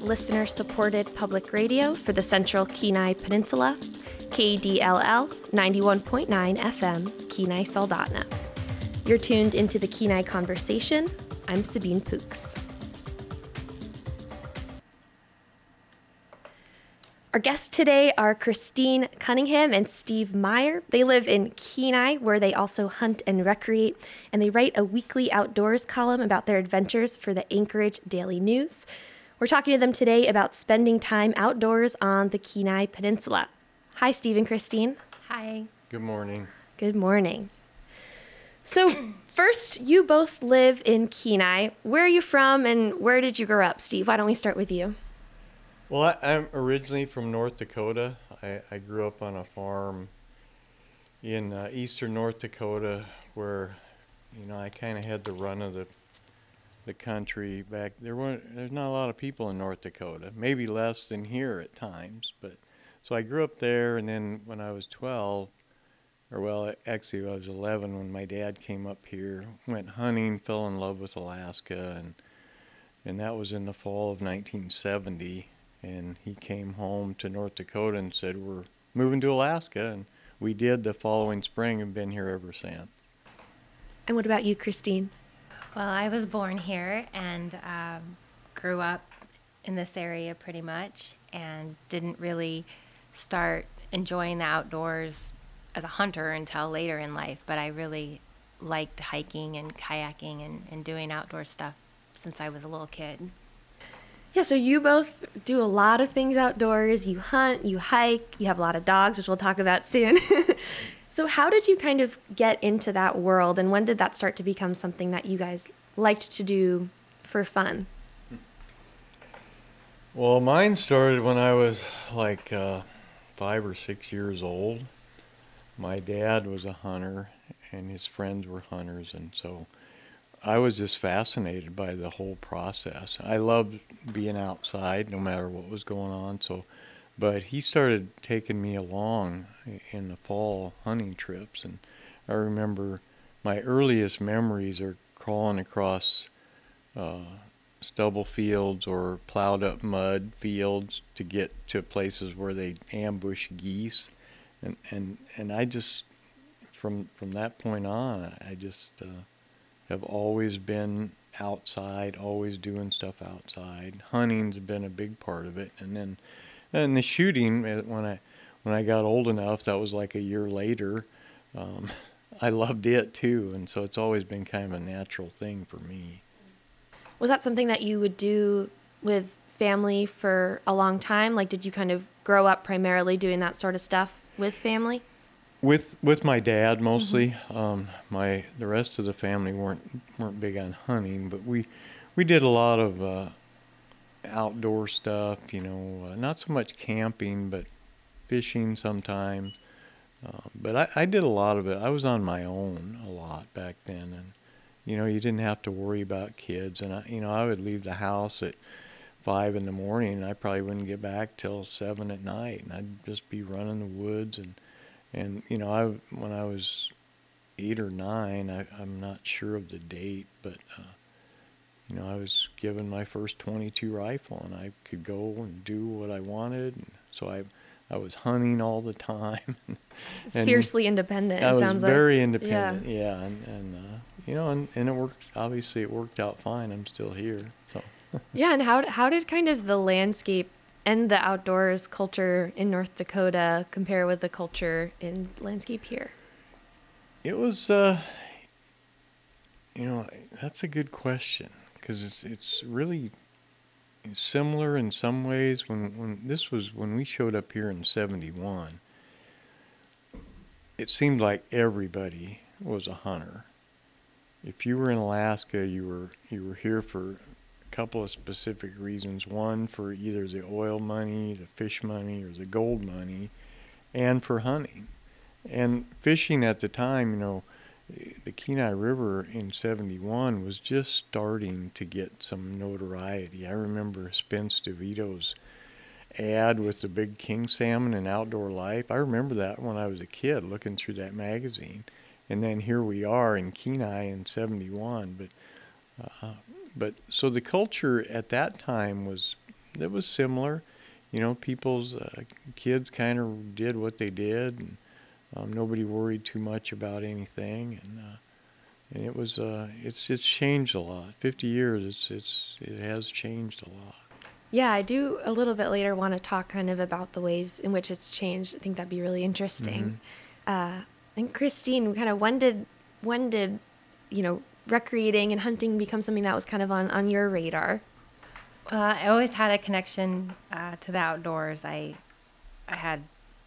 listener-supported public radio for the Central Kenai Peninsula, KDLL 91.9 FM, Kenai Soldotna. You're tuned into the Kenai Conversation. I'm Sabine Pooks. Our guests today are Christine Cunningham and Steve Meyer. They live in Kenai, where they also hunt and recreate, and they write a weekly outdoors column about their adventures for the Anchorage Daily News. We're talking to them today about spending time outdoors on the Kenai Peninsula. Hi, Steve and Christine. Hi. Good morning. Good morning. So, first, you both live in Kenai. Where are you from, and where did you grow up, Steve? Why don't we start with you? Well, I'm originally from North Dakota. I grew up on a farm in eastern North Dakota where, I kind of had the run of the country back. There's not a lot of people in North Dakota, maybe less than here at times. But so I grew up there, and then when I was 12, actually I was 11 when my dad came up here, went hunting, fell in love with Alaska, and that was in the fall of 1970. And he came home to North Dakota and said, we're moving to Alaska. And we did the following spring and been here ever since. And what about you, Christine? Well, I was born here and grew up in this area pretty much and didn't really start enjoying the outdoors as a hunter until later in life. But I really liked hiking and kayaking and doing outdoor stuff since I was a little kid. Yeah, so you both do a lot of things outdoors. You hunt, you hike, you have a lot of dogs, which we'll talk about soon. So how did you kind of get into that world, and when did that start to become something that you guys liked to do for fun? Well, mine started when I was like 5 or 6 years old. My dad was a hunter, and his friends were hunters, and so I was just fascinated by the whole process. I loved being outside no matter what was going on. But he started taking me along in the fall hunting trips. And I remember my earliest memories are crawling across stubble fields or plowed up mud fields to get to places where they ambush geese. And I just, from that point on, I just have always been outside, always doing stuff outside. Hunting's been a big part of it, and the shooting when I got old enough, that was like a year later. I loved it too, and so it's always been kind of a natural thing for me. Was that something that you would do with family for a long time? Like, did you kind of grow up primarily doing that sort of stuff with family? With my dad mostly. The rest of the family weren't big on hunting, but we did a lot of outdoor stuff. Not so much camping, but fishing sometimes. But I did a lot of it. I was on my own a lot back then, and you didn't have to worry about kids. And I would leave the house at 5 in the morning, and I probably wouldn't get back till 7 at night, and I'd just be running the woods and when I was 8 or 9, I'm not sure of the date, but I was given my first .22 rifle, and I could go and do what I wanted. And so I was hunting all the time. And fiercely independent. I was very independent. Yeah, and it worked. Obviously, it worked out fine. I'm still here. So. Yeah, and how did kind of the landscape and the outdoors culture in North Dakota compare with the culture in landscape here? It was, that's a good question, because it's really similar in some ways. When we showed up here in 71, it seemed like everybody was a hunter. If you were in Alaska, you were here for couple of specific reasons. One, for either the oil money, the fish money, or the gold money, and for hunting. And fishing at the time, the Kenai River in 71 was just starting to get some notoriety. I remember Spence DeVito's ad with the big king salmon and Outdoor Life. I remember that when I was a kid looking through that magazine. And then here we are in Kenai in 71. But so the culture at that time was it was similar. People's kids kind of did what they did, and nobody worried too much about anything, and it was it's changed a lot. 50 years, it has changed a lot. Yeah, I do a little bit later want to talk kind of about the ways in which it's changed. I think that'd be really interesting. And Christine, kind of when did recreating and hunting become something that was kind of on your radar? I always had a connection to the outdoors. I had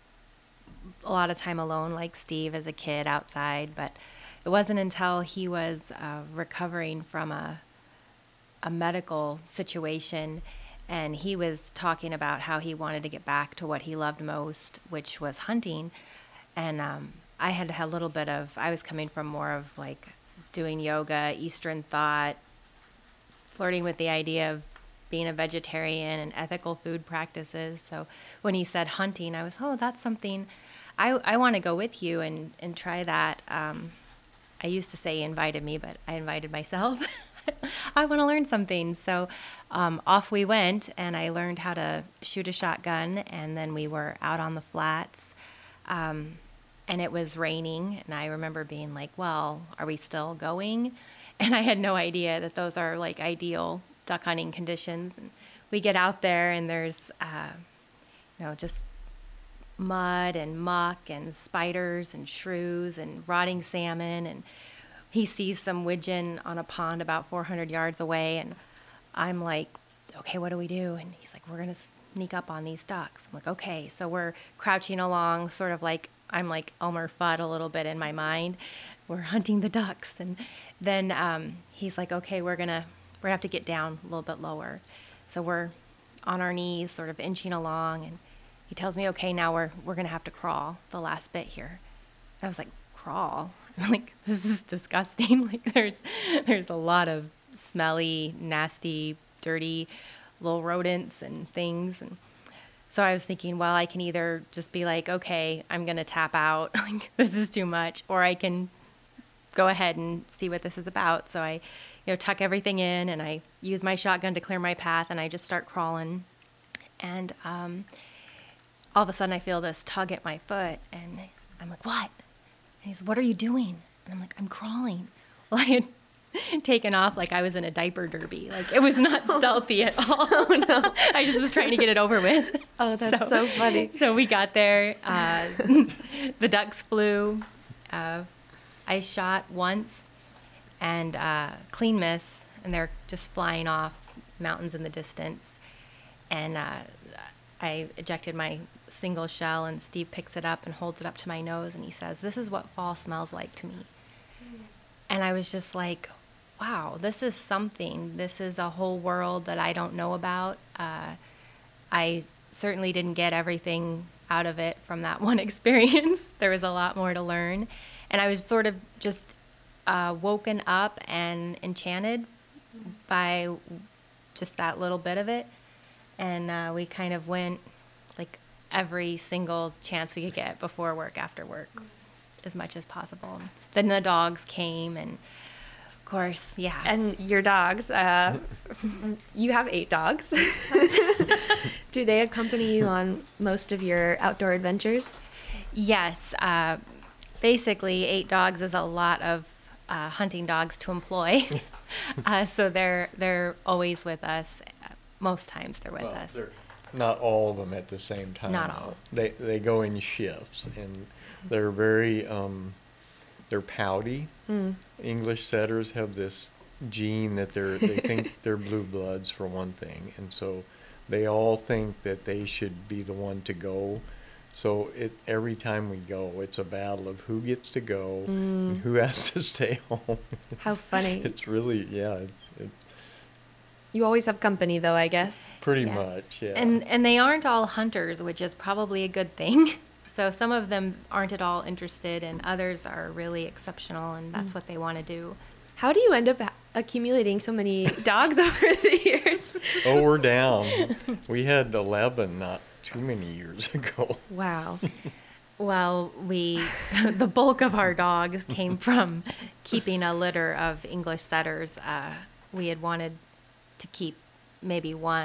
a lot of time alone, like Steve, as a kid outside, but it wasn't until he was recovering from a medical situation, and he was talking about how he wanted to get back to what he loved most, which was hunting. And I had a little bit of, I was coming from more of like doing yoga, Eastern thought, flirting with the idea of being a vegetarian and ethical food practices. So when he said hunting, I was, that's something I want to go with you and try that. I used to say he invited me, but I invited myself. I want to learn something. So off we went, and I learned how to shoot a shotgun, and then we were out on the flats, and it was raining, and I remember being like, well, are we still going? And I had no idea that those are like ideal duck hunting conditions. And we get out there, and there's just mud and muck and spiders and shrews and rotting salmon, and he sees some widgeon on a pond about 400 yards away, and I'm like, okay, what do we do? And he's like, we're going to sneak up on these ducks. I'm like, okay. So we're crouching along, sort of like, I'm like Elmer Fudd a little bit in my mind. We're hunting the ducks. And then he's like, okay, we're gonna have to get down a little bit lower. So we're on our knees, sort of inching along, and he tells me, okay, now we're going to have to crawl the last bit here. I was like, crawl? I'm like, this is disgusting. Like there's a lot of smelly, nasty, dirty little rodents and things. And so I was thinking, well, I can either just be like, okay, I'm going to tap out. Like this is too much. Or I can go ahead and see what this is about. So I, tuck everything in, and I use my shotgun to clear my path, and I just start crawling. And all of a sudden I feel this tug at my foot, and I'm like, what? And he's, what are you doing? And I'm like, I'm crawling. Well, I had taken off like I was in a diaper derby. Like it was not stealthy at all. Oh, no. I just was trying to get it over with. Oh, that's so funny. So we got there. The ducks flew. I shot once, and clean miss, and they're just flying off mountains in the distance. And I ejected my single shell, and Steve picks it up and holds it up to my nose, and he says, this is what fall smells like to me. And I was just like, wow, this is something. This is a whole world that I don't know about. I certainly didn't get everything out of it from that one experience. There was a lot more to learn. And I was sort of just woken up and enchanted by just that little bit of it. And we kind of went like every single chance we could get before work, after work, as much as possible. Then the dogs came, and of course, yeah. And your dogs, you have 8 dogs. Do they accompany you on most of your outdoor adventures? Yes. Basically, 8 dogs is a lot of hunting dogs to employ. So they're always with us. Most times they're with us. They're not all of them at the same time. Not all. They go in shifts, and they're very they're pouty. English setters have this gene that they think they're blue bloods, for one thing, and so they all think that they should be the one to go. So every time we go, it's a battle of who gets to go and who has to stay home. How funny. It's really, yeah. It's You always have company, though, I guess. pretty Yes. much, yeah. And they aren't all hunters, which is probably a good thing. So some of them aren't at all interested, and others are really exceptional, and that's what they want to do. How do you end up accumulating so many dogs over the years? Oh, we're down. We had 11 not too many years ago. Wow. Well, the bulk of our dogs came from keeping a litter of English setters. We had wanted to keep maybe one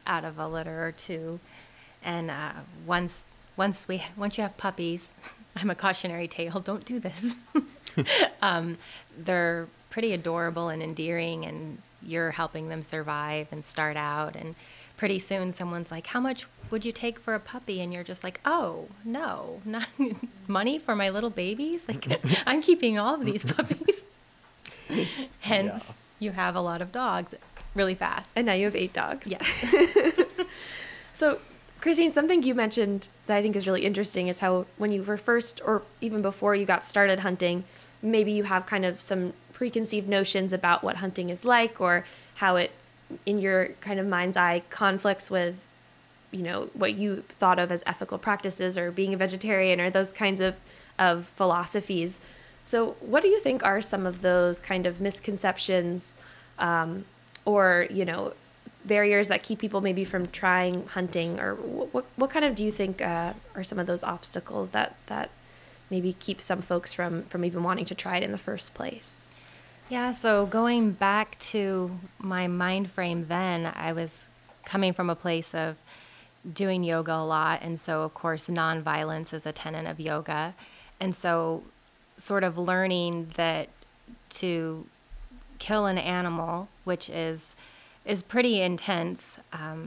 out of a litter or two. And once you have puppies, I'm a cautionary tale, don't do this. They're pretty adorable and endearing, and you're helping them survive and start out. And pretty soon someone's like, how much would you take for a puppy? And you're just like, oh, no, not money for my little babies? Like, I'm keeping all of these puppies. Hence, you have a lot of dogs really fast. And now you have 8 dogs. Yeah. So, Christine, something you mentioned that I think is really interesting is how when you were first, or even before you got started hunting, maybe you have kind of some preconceived notions about what hunting is like, or how it, in your kind of mind's eye, conflicts with, you know, what you thought of as ethical practices or being a vegetarian or those kinds of philosophies. So what do you think are some of those kind of misconceptions or, you know, barriers that keep people maybe from trying hunting, or what kind of do you think are some of those obstacles that maybe keep some folks from even wanting to try it in the first place? Yeah, so going back to my mind frame then, I was coming from a place of doing yoga a lot, and so of course nonviolence is a tenet of yoga, and so sort of learning that to kill an animal, which is pretty intense,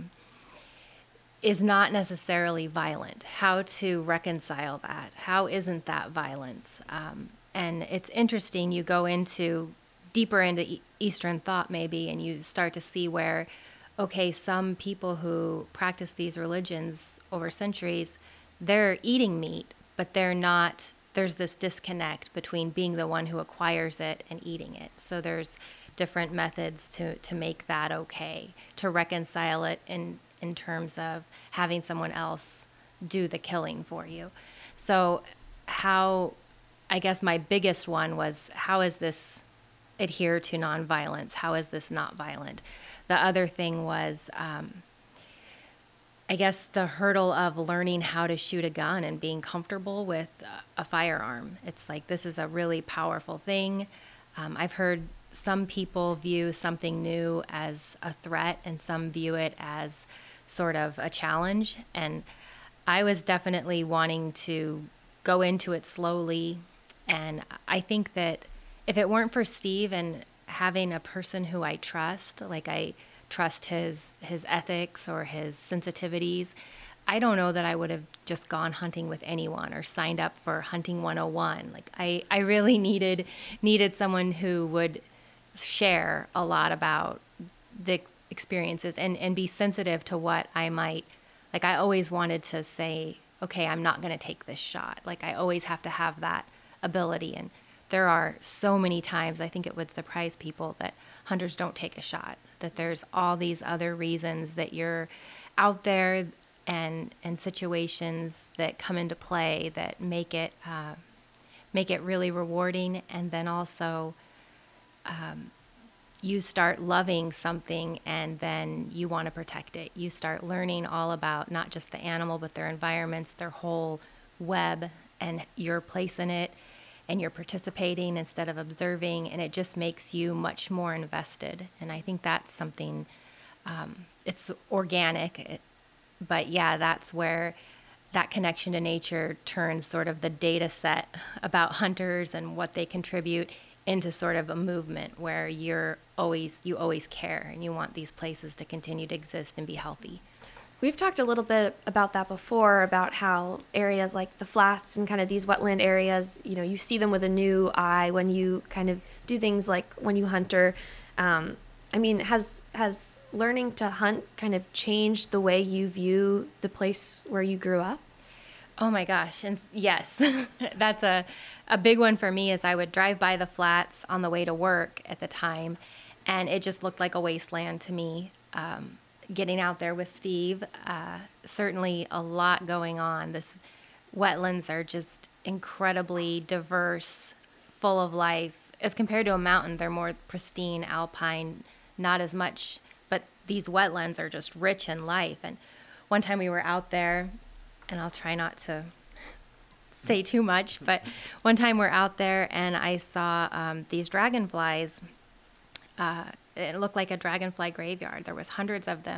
is not necessarily violent. How to reconcile that? How isn't that violence? And it's interesting, you go deeper into Eastern thought maybe, and you start to see where, okay, some people who practice these religions over centuries, they're eating meat, but they're not, there's this disconnect between being the one who acquires it and eating it. So there's different methods to make that okay, to reconcile it in terms of having someone else do the killing for you. So I guess my biggest one was, how is this adhere to nonviolence? How is this not violent? The other thing was, I guess, the hurdle of learning how to shoot a gun and being comfortable with a firearm. It's like, this is a really powerful thing. I've heard some people view something new as a threat and some view it as sort of a challenge. And I was definitely wanting to go into it slowly. And I think that if it weren't for Steve and having a person who I trust, like I trust his ethics or his sensitivities, I don't know that I would have just gone hunting with anyone or signed up for Hunting 101. Like I really needed someone who would share a lot about the experiences and be sensitive to what I might, like I always wanted to say, okay, I'm not going to take this shot. Like I always have to have that ability. And there are so many times, I think it would surprise people, that hunters don't take a shot, that there's all these other reasons that you're out there and situations that come into play that make it really rewarding. And then also you start loving something and then you want to protect it. You start learning all about not just the animal, but their environments, their whole web, and your place in it. And you're participating instead of observing, and it just makes you much more invested. And I think that's something, it's organic, but yeah, that's where that connection to nature turns sort of the data set about hunters and what they contribute into sort of a movement where you always care and you want these places to continue to exist and be healthy. We've talked a little bit about that before, about how areas like the flats and kind of these wetland areas, you know, you see them with a new eye when you kind of do things like when you hunter. I mean, has learning to hunt kind of changed the way you view the place where you grew up? Oh my gosh, and yes, that's a big one for me. Is I would drive by the flats on the way to work at the time, and it just looked like a wasteland to me. Getting out there with Steve, certainly a lot going on. This wetlands are just incredibly diverse, full of life. As compared to a mountain, they're more pristine, alpine, not as much, but these wetlands are just rich in life. And one time we were out there, and I'll try not to say too much, but one time we're out there and I saw these dragonflies. It looked like a dragonfly graveyard. There was hundreds of them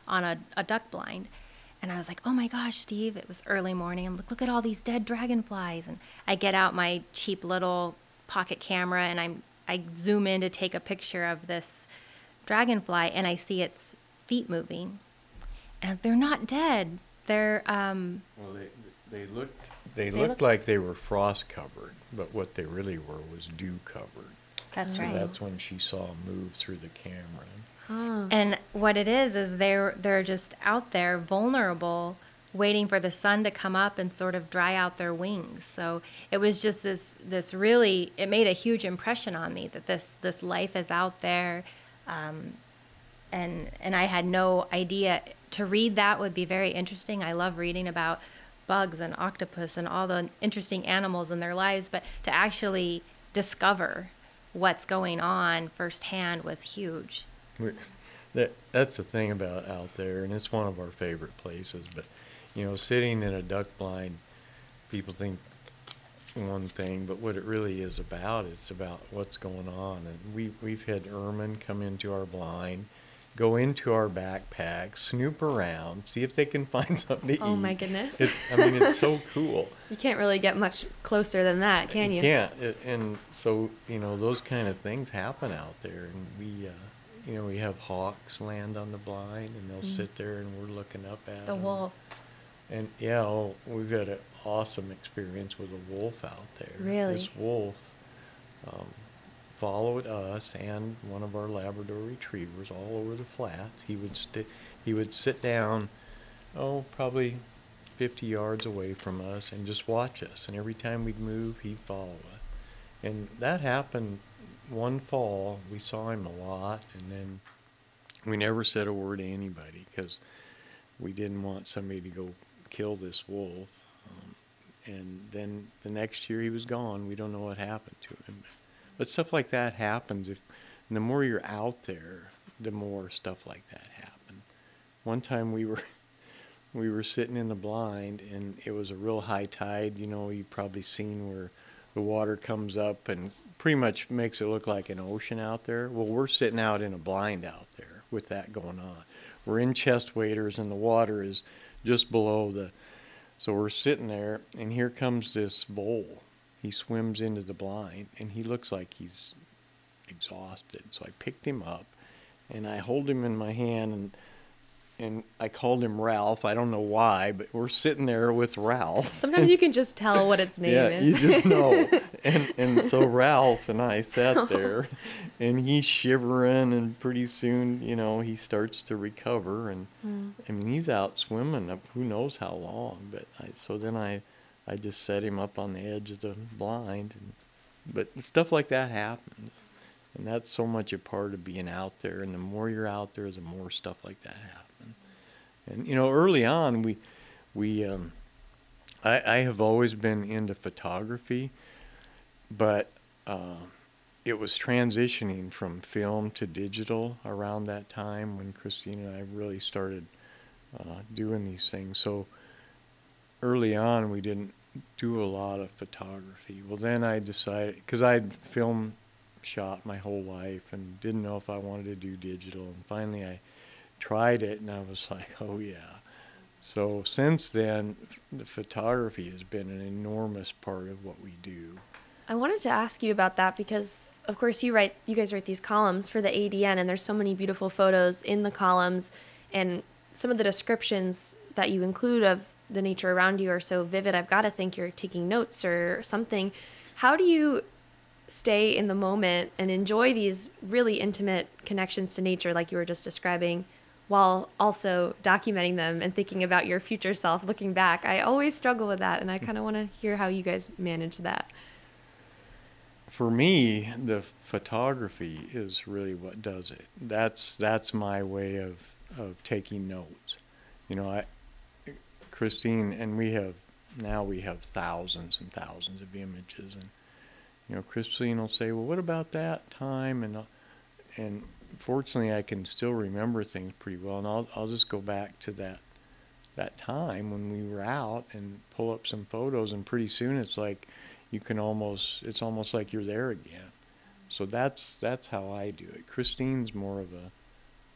on a duck blind. And I was like, oh my gosh, Steve, it was early morning. I'm like, look at all these dead dragonflies. And I get out my cheap little pocket camera and I zoom in to take a picture of this dragonfly, and I see its feet moving. And they're not dead. They're Well, they looked like they were frost covered, but what they really were was dew covered. That's So right. that's when she saw them move through the camera. Huh. And what it is they're just out there vulnerable, waiting for the sun to come up and sort of dry out their wings. So it was just this really, it made a huge impression on me that this life is out there, and I had no idea. To read that would be very interesting. I love reading about bugs and octopus and all the interesting animals in their lives, but to actually discover what's going on firsthand was huge. That's the thing about out there, and it's one of our favorite places. But, sitting in a duck blind, people think one thing, but what it really is about what's going on. And we've had ermine come into our blind, go into our backpack, snoop around, see if they can find something to eat. Oh my goodness. It's so cool. You can't really get much closer than that, can you? You can't. And so, those kind of things happen out there. And we have hawks land on the blind, and they'll sit there, and we're looking up at The them. wolf. And, we've had an awesome experience with a wolf out there. Really? This wolf followed us and one of our Labrador retrievers all over the flats. He would sit down, probably 50 yards away from us and just watch us. And every time we'd move, he'd follow us. And that happened one fall. We saw him a lot, and then we never said a word to anybody because we didn't want somebody to go kill this wolf. And then the next year he was gone. We don't know what happened to him. But stuff like that happens. And the more you're out there, the more stuff like that happens. One time we were sitting in the blind, and it was a real high tide. You've probably seen where the water comes up and pretty much makes it look like an ocean out there. Well, we're sitting out in a blind out there with that going on. We're in chest waders, and the water is just below so we're sitting there, and here comes this vole. He swims into the blind, and he looks like he's exhausted. So I picked him up, and I hold him in my hand, and I called him Ralph. I don't know why, but we're sitting there with Ralph. Sometimes you can just tell what its name is. Yeah, you just know. And so Ralph and I sat there, and he's shivering, and pretty soon, he starts to recover. And I mean, he's out swimming up who knows how long. But I just set him up on the edge of the blind. But stuff like that happens. And that's so much a part of being out there. And the more you're out there, the more stuff like that happens. And, early on, I have always been into photography, but it was transitioning from film to digital around that time when Christine and I really started doing these things. So early on, we didn't do a lot of photography. Well, then I decided, because I'd shot my whole life and didn't know if I wanted to do digital. And finally I tried it, and I was like, oh yeah. So since then, the photography has been an enormous part of what we do. I wanted to ask you about that because, of course, you guys write these columns for the ADN, and there's so many beautiful photos in the columns, and some of the descriptions that you include of the nature around you are so vivid. I've got to think you're taking notes or something. How do you stay in the moment and enjoy these really intimate connections to nature like you were just describing, while also documenting them and thinking about your future self looking back? I always struggle with that, and I kind of want to hear how you guys manage that. For me, the photography is really what does it. That's my way of taking notes. Christine, and we have thousands and thousands of images, and Christine will say, well, what about that time? And fortunately, I can still remember things pretty well, and I'll just go back to that time when we were out and pull up some photos, and pretty soon it's like it's almost like you're there again. So that's how I do it. Christine's more of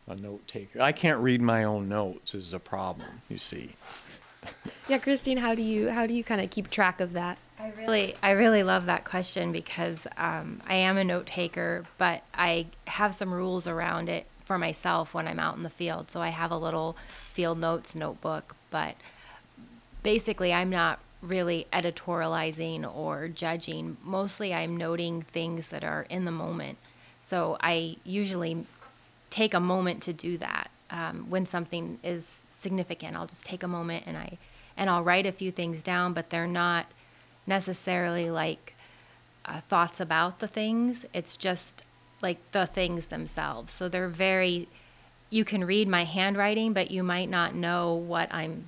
a note taker. I can't read my own notes is a problem, you see. Yeah, Christine, how do you kind of keep track of that? I really love that question because I am a note taker, but I have some rules around it for myself when I'm out in the field. So I have a little field notes notebook, but basically I'm not really editorializing or judging. Mostly I'm noting things that are in the moment. So I usually take a moment to do that. When something is significant, I'll just take a moment and I'll write a few things down, but they're not necessarily like thoughts about the things. It's just like the things themselves. So they're you can read my handwriting, but you might not know what I'm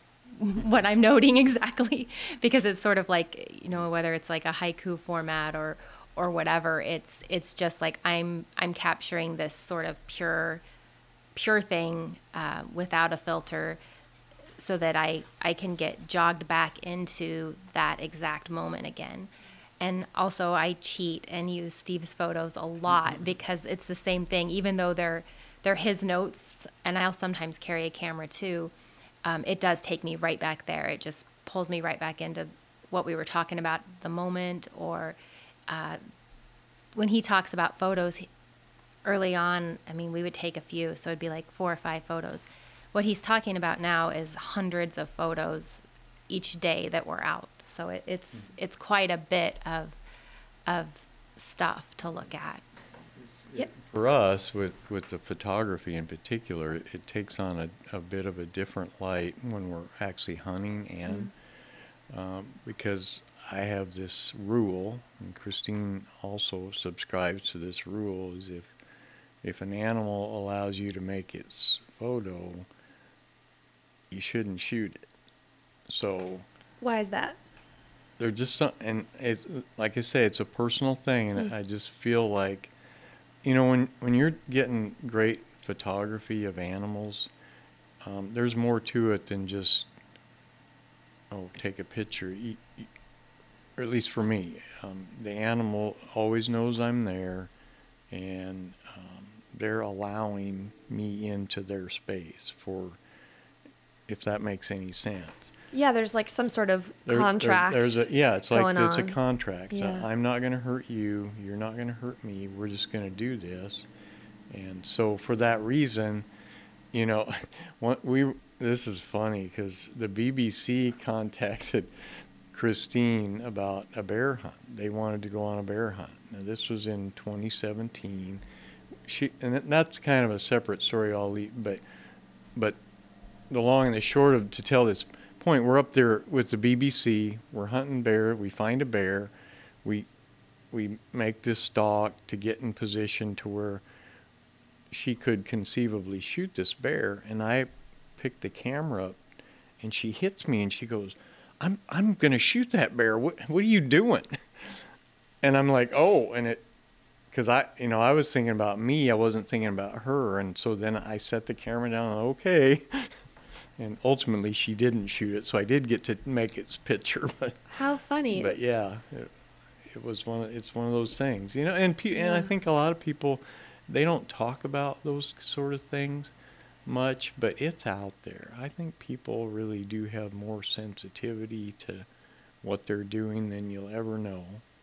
noting exactly, because it's sort of like, whether it's like a haiku format or whatever, it's just like I'm capturing this sort of pure thing without a filter, so that I can get jogged back into that exact moment again. And also I cheat and use Steve's photos a lot because it's the same thing, even though they're his notes, and I'll sometimes carry a camera too. It does take me right back there. It just pulls me right back into what we were talking about, the moment, or when he talks about photos early on, we would take a few, so it'd be like 4 or 5 photos. What he's talking about now is hundreds of photos each day that we're out. So it's quite a bit of stuff to look at. Yep. For us, with the photography in particular, it takes on a bit of a different light when we're actually hunting, and because I have this rule, and Christine also subscribes to this rule, is if an animal allows you to make its photo, you shouldn't shoot it. So Why is that? they're just some, and it's, like I say, it's a personal thing, and I just feel like, when you're getting great photography of animals, there's more to it than just take a picture. Or at least for me, the animal always knows I'm there, and they're allowing me into their space, if that makes any sense. Yeah, there's like some sort of contract. It's like it's a on. contract. Yeah. I'm not going to hurt you. You're not going to hurt me. We're just going to do this. And so for that reason, this is funny because the BBC contacted Christine about a bear hunt. They wanted to go on a bear hunt. Now this was in 2017. And that's kind of a separate story. But the long and the short of, to tell this point, we're up there with the BBC. We're hunting bear. We find a bear. We make this stalk to get in position to where she could conceivably shoot this bear. And I pick the camera up, and she hits me, and she goes, "I'm going to shoot that bear. What are you doing?" And I'm like, "Oh," and because I was thinking about me. I wasn't thinking about her. And so then I set the camera down. Okay. And ultimately, she didn't shoot it, so I did get to make its picture. But How funny. But yeah, it's one of those things, and I think a lot of people, they don't talk about those sort of things much, but it's out there. I think people really do have more sensitivity to what they're doing than you'll ever know.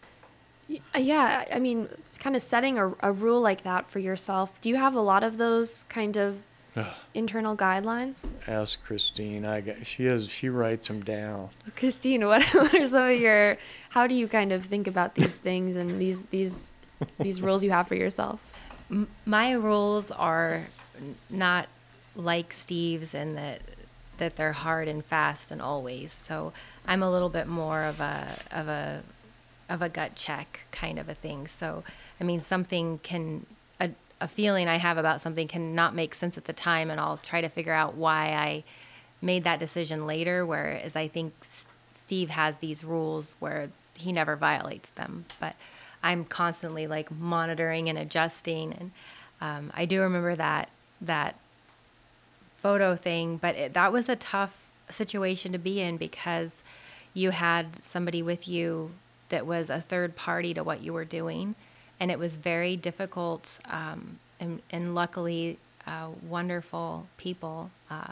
Yeah, it's kind of setting a rule like that for yourself. Do you have a lot of those kind of internal guidelines? Ask Christine. She writes them down. Christine, what are some of how do you kind of think about these things and these rules you have for yourself? My rules are not like Steve's in that they're hard and fast and always. So I'm a little bit more of a gut check kind of a thing. So something a feeling I have about something can not make sense at the time, and I'll try to figure out why I made that decision later, whereas I think Steve has these rules where he never violates them, but I'm constantly like monitoring and adjusting. And I do remember that photo thing, but that was a tough situation to be in because you had somebody with you that was a third party to what you were doing. And it was very difficult, and luckily wonderful people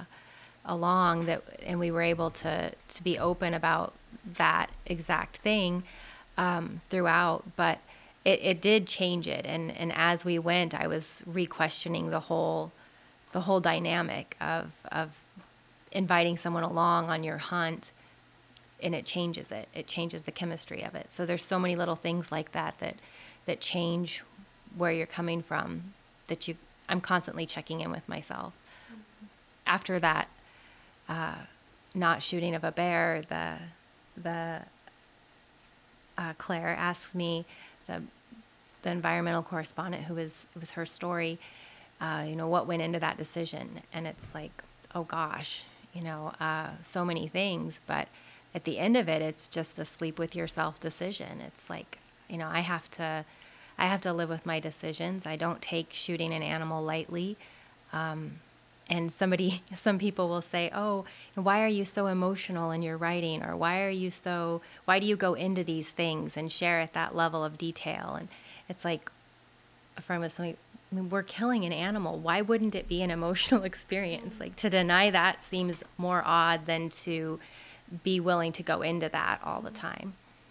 along that, and we were able to be open about that exact thing throughout. But it did change it, and as we went, I was re-questioning the whole dynamic of inviting someone along on your hunt, and it changes it. It changes the chemistry of it. So there's so many little things like that change where you're coming from, I'm constantly checking in with myself. Mm-hmm. After that not shooting of a bear, the Claire asked me, the environmental correspondent, who it was her story, what went into that decision. And it's like, oh gosh, so many things. But at the end of it, it's just a sleep with yourself decision. It's like, I have to live with my decisions. I don't take shooting an animal lightly. And some people will say, oh, why are you so emotional in your writing? Or why do you go into these things and share at that level of detail? And it's like, a friend was saying, we're killing an animal. Why wouldn't it be an emotional experience? Like, to deny that seems more odd than to be willing to go into that all the time.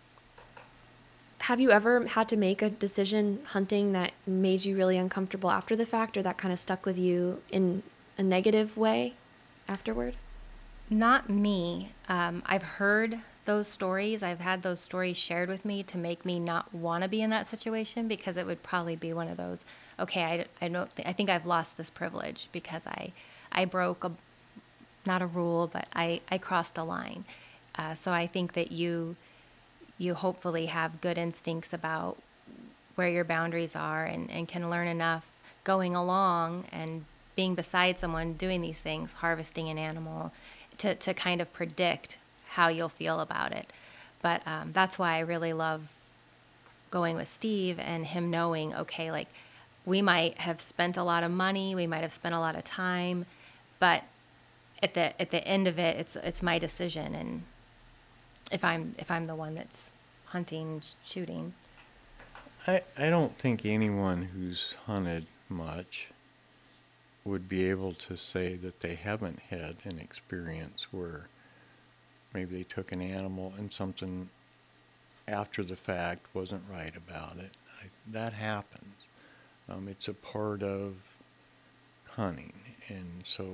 Have you ever had to make a decision hunting that made you really uncomfortable after the fact, or that kind of stuck with you in a negative way afterward? Not me. I've heard those stories. I've had those stories shared with me to make me not want to be in that situation, because it would probably be one of those, okay, I think I've lost this privilege because I broke not a rule, but I crossed a line. So I think that you hopefully have good instincts about where your boundaries are, and can learn enough going along and being beside someone doing these things, harvesting an animal, to kind of predict how you'll feel about it. But that's why I really love going with Steve, and him knowing, okay, like, we might have spent a lot of money, we might have spent a lot of time, but at the end of it, it's my decision. And if I'm the one that's hunting, shooting. I don't think anyone who's hunted much would be able to say that they haven't had an experience where maybe they took an animal and something after the fact wasn't right about it. That happens. It's a part of hunting. And so,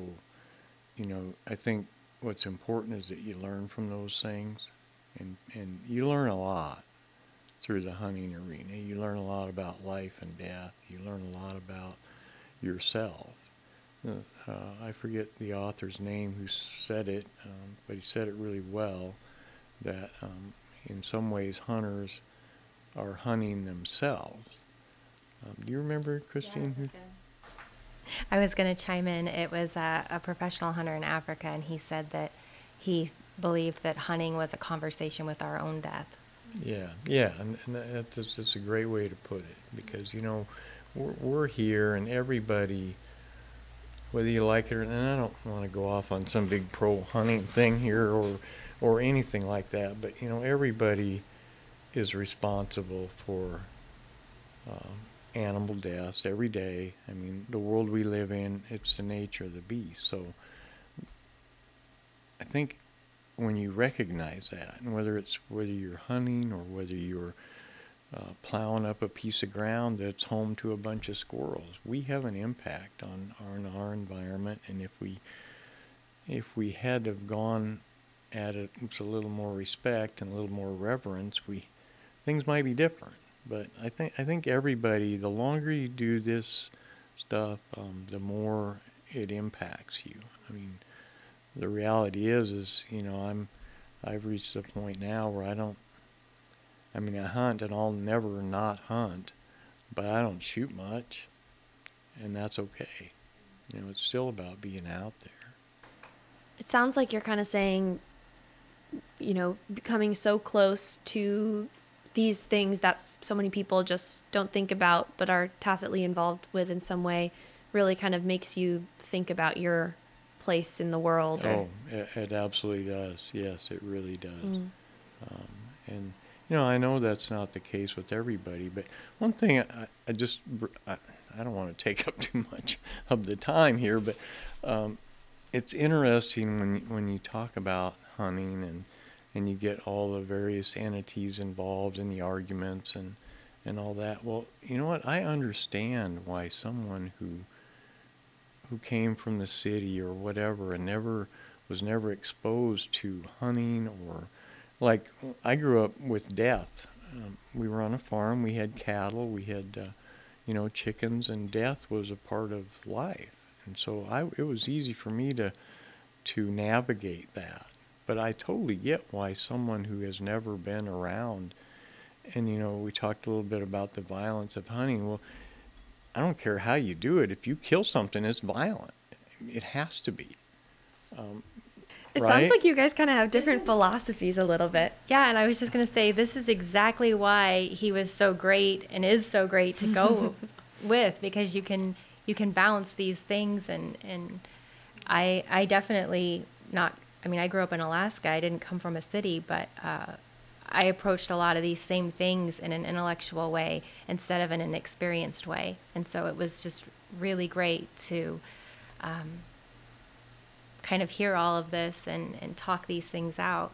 I think what's important is that you learn from those things. And you learn a lot through the hunting arena. You learn a lot about life and death. You learn a lot about yourself. I forget the author's name who said it, but he said it really well, that in some ways hunters are hunting themselves. Do you remember, Christine? Yeah, I was going to chime in. It was a professional hunter in Africa, and he said that he believed that hunting was a conversation with our own death. Yeah, and that's a great way to put it, because we're here, and everybody, whether you like it or not, and I don't want to go off on some big pro hunting thing here or anything like that, but everybody is responsible for animal deaths every day. I mean, the world we live in, it's the nature of the beast. So I think when you recognize that, and whether you're hunting or whether you're plowing up a piece of ground that's home to a bunch of squirrels, we have an impact on our environment. And if we had to have gone at it with a little more respect and a little more reverence, things might be different. But I think everybody, the longer you do this stuff, the more it impacts you. I mean, the reality is I've reached a point now where I hunt, and I'll never not hunt, but I don't shoot much, and that's okay. It's still about being out there. It sounds like you're kind of saying, becoming so close to these things that so many people just don't think about but are tacitly involved with in some way really kind of makes you think about your place in the world. It absolutely does. Yes, it really does. And I know that's not the case with everybody, but one thing I I don't want to take up too much of the time here, but it's interesting when you talk about hunting and you get all the various entities involved in the arguments and all that. Well, you know what? I understand why someone who came from the city or whatever and was never exposed to hunting, or like I grew up with death. We were on a farm. We had cattle. We had chickens, and death was a part of life. And so it was easy for me to navigate that. But I totally get why someone who has never been around, and we talked a little bit about the violence of hunting. Well, I don't care how you do it. If you kill something, it's violent. It has to be. It right? sounds like you guys kind of have different philosophies a little bit. Yeah, and I was just going to say, this is exactly why he was so great and is so great to go with, because you can balance these things, and I definitely I grew up in Alaska. I didn't come from a city, but I approached a lot of these same things in an intellectual way instead of in an experienced way. And so it was just really great to kind of hear all of this and talk these things out.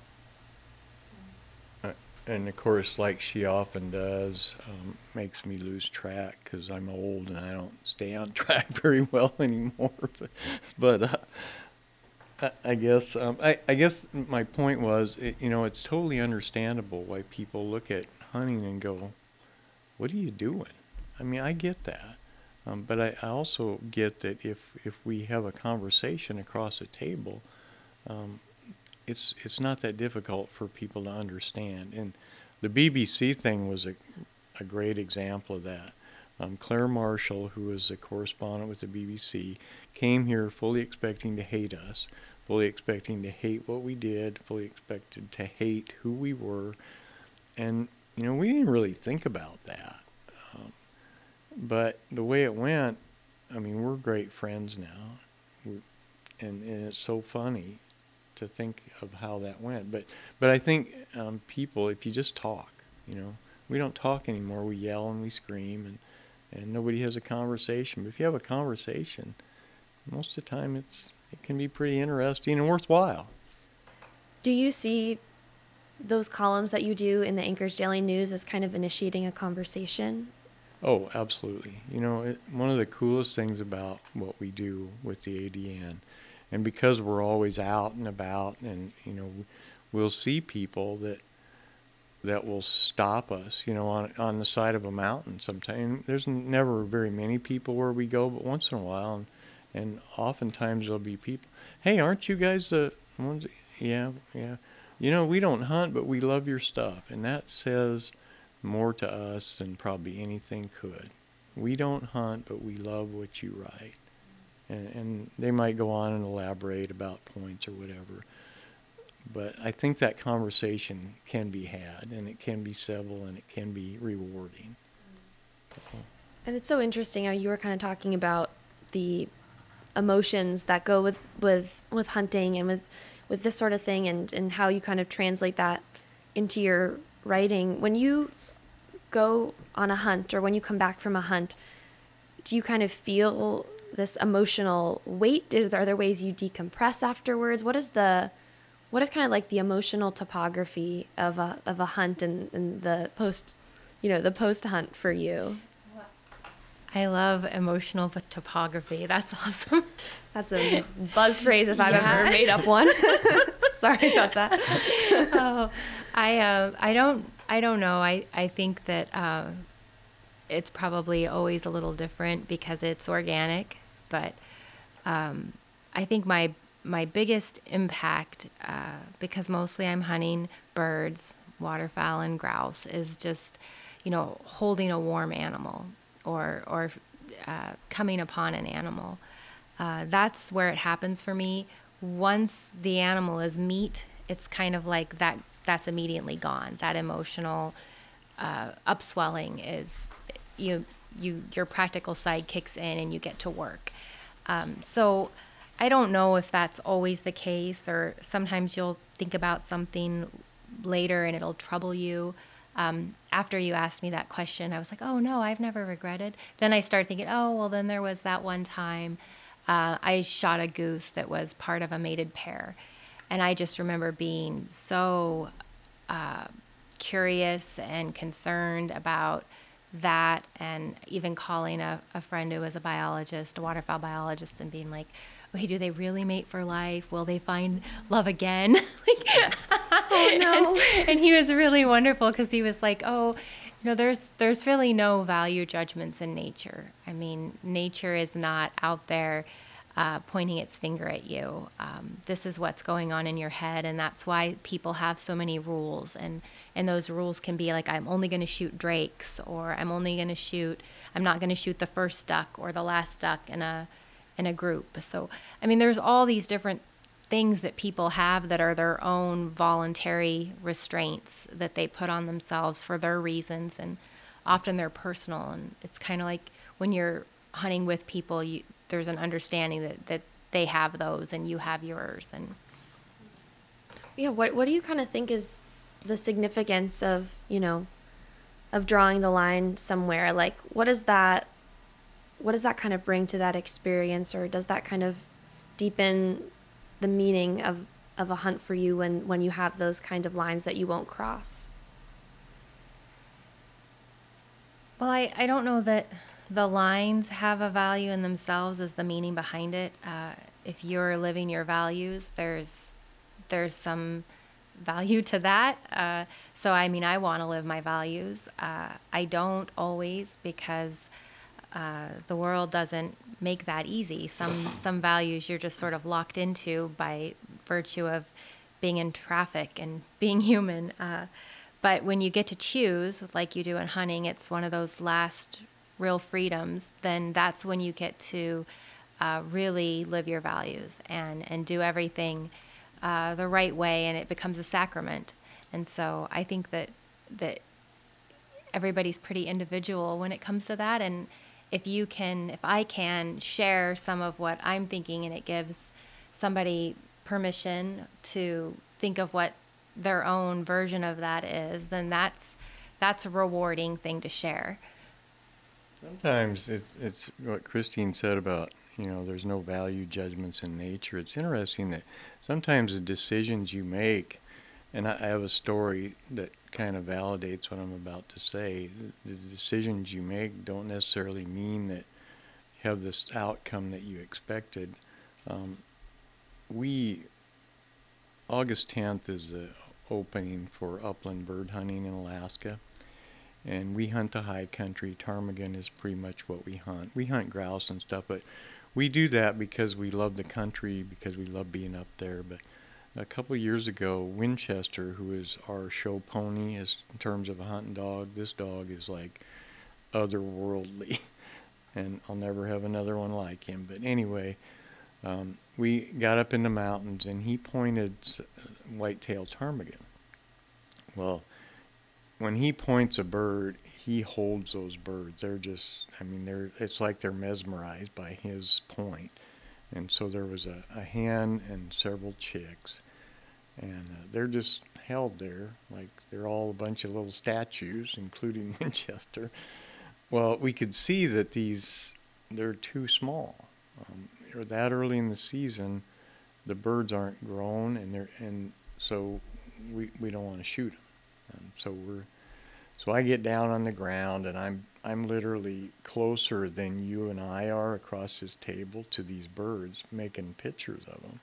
And of course, like she often does, makes me lose track because I'm old and I don't stay on track very well anymore. But I guess my point was, it's totally understandable why people look at hunting and go, "What are you doing?" I mean, I get that, but I also get that if we have a conversation across a table, it's not that difficult for people to understand. And the BBC thing was a great example of that. Claire Marshall, who was a correspondent with the BBC, came here fully expecting to hate us, fully expecting to hate what we did, fully expected to hate who we were. And, we didn't really think about that. But the way it went, we're great friends now. And it's so funny to think of how that went. But I think people, if you just talk, we don't talk anymore. We yell and we scream, and nobody has a conversation. But if you have a conversation, most of the time it can be pretty interesting and worthwhile. Do you see those columns that you do in the Anchorage Daily News as kind of initiating a conversation? Oh, absolutely. One of the coolest things about what we do with the ADN, and because we're always out and about, and we'll see people that will stop us, on the side of a mountain sometime. There's never very many people where we go, but once in a while, and oftentimes there'll be people, "Hey, aren't you guys the ones?" Yeah. We don't hunt, but we love your stuff. And that says more to us than probably anything could. We don't hunt, but we love what you write. And they might go on and elaborate about points or whatever. But I think that conversation can be had, and it can be civil, and it can be rewarding. And it's so interesting how you were kind of talking about the emotions that go with hunting and with this sort of thing, and how you kind of translate that into your writing. When you go on a hunt, or when you come back from a hunt, do you kind of feel this emotional weight? Are there ways you decompress afterwards? What is kind of like the emotional topography of a hunt and the post hunt for you? I love emotional topography. That's awesome. That's a buzz phrase if I've ever made up one. Sorry about that. I don't know. I think that it's probably always a little different because it's organic. But I think my biggest impact, because mostly I'm hunting birds, waterfowl, and grouse, is just, holding a warm animal or coming upon an animal. That's where it happens for me. Once the animal is meat, it's kind of like that's immediately gone. That emotional upswelling is your practical side kicks in and you get to work. So I don't know if that's always the case, or sometimes you'll think about something later and it'll trouble you. After you asked me that question, I was like, oh no, I've never regretted. Then I started thinking, oh, well, then there was that one time I shot a goose that was part of a mated pair. And I just remember being so curious and concerned about that, and even calling a friend who was a biologist, a waterfowl biologist, and being like, okay, do they really mate for life? Will they find love again? Like, oh no. And he was really wonderful, because he was like, oh, there's really no value judgments in nature. I mean, nature is not out there pointing its finger at you. This is what's going on in your head, and that's why people have so many rules. And those rules can be like, I'm only going to shoot drakes, or I'm not going to shoot the first duck or the last duck in a group. So, I mean, there's all these different things that people have that are their own voluntary restraints that they put on themselves for their reasons, and often they're personal. And it's kind of like when you're hunting with people, there's an understanding that they have those and you have yours. And yeah, what do you kind of think is the significance of, of drawing the line somewhere? Like, what does that kind of bring to that experience, or does that kind of deepen the meaning of a hunt for you when you have those kind of lines that you won't cross? Well, I don't know that the lines have a value in themselves as the meaning behind it. If you're living your values, there's some value to that. So, I mean, I want to live my values. I don't always, because the world doesn't make that easy. Some values you're just sort of locked into by virtue of being in traffic and being human. But when you get to choose, like you do in hunting, it's one of those last real freedoms. Then that's when you get to really live your values and do everything the right way, and it becomes a sacrament. And so I think that everybody's pretty individual when it comes to that. And if I can share some of what I'm thinking, and it gives somebody permission to think of what their own version of that is, then that's a rewarding thing to share. Sometimes it's what Christine said about, there's no value judgments in nature. It's interesting that sometimes the decisions you make, and I have a story that kind of validates what I'm about to say. The decisions you make don't necessarily mean that you have this outcome that you expected. August 10th is the opening for upland bird hunting in Alaska. And we hunt the high country. Ptarmigan is pretty much what we hunt. We hunt grouse and stuff, but we do that because we love the country, because we love being up there. But a couple of years ago, Winchester, who is our show pony in terms of a hunting dog, this dog is like otherworldly. And I'll never have another one like him. But anyway, we got up in the mountains, and he pointed white-tailed ptarmigan. Well, when he points a bird, he holds those birds. They're just, it's like they're mesmerized by his point. And so there was a hen and several chicks, and they're just held there like they're all a bunch of little statues, including Winchester. Well, we could see that they're too small. That early in the season, the birds aren't grown, and so we don't want to shoot them. So I get down on the ground, and I'm literally closer than you and I are across this table to these birds, making pictures of them.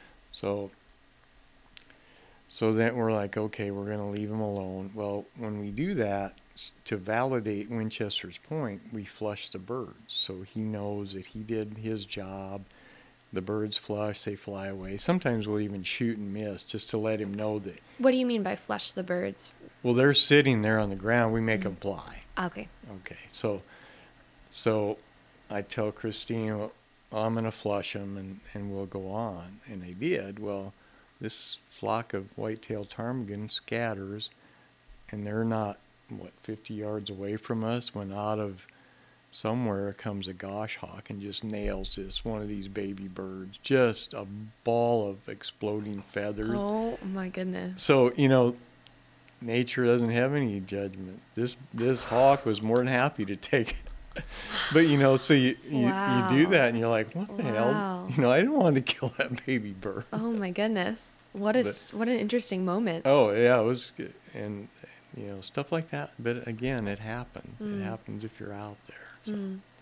So then we're like, okay, we're going to leave them alone. Well, when we do that, to validate Winchester's point, we flush the birds. So he knows that he did his job. The birds flush, they fly away. Sometimes we'll even shoot and miss just to let him know that. What do you mean by flush the birds? Well, they're sitting there on the ground. We make them fly. Okay. Okay. So I tell Christine, well, I'm going to flush them and we'll go on. And they did. Well, this flock of white-tailed ptarmigan scatters, and they're not, 50 yards away from us, when out of somewhere comes a goshawk and just nails one of these baby birds. Just a ball of exploding feathers. Oh, my goodness. So, nature doesn't have any judgment. This hawk was more than happy to take it. But so you Wow. do that, and you're like, what the Wow. hell? I didn't want to kill that baby bird. Oh my goodness. What an interesting moment. Oh yeah, it was good. And stuff like that. But again, it happens. It happens if you're out there. So.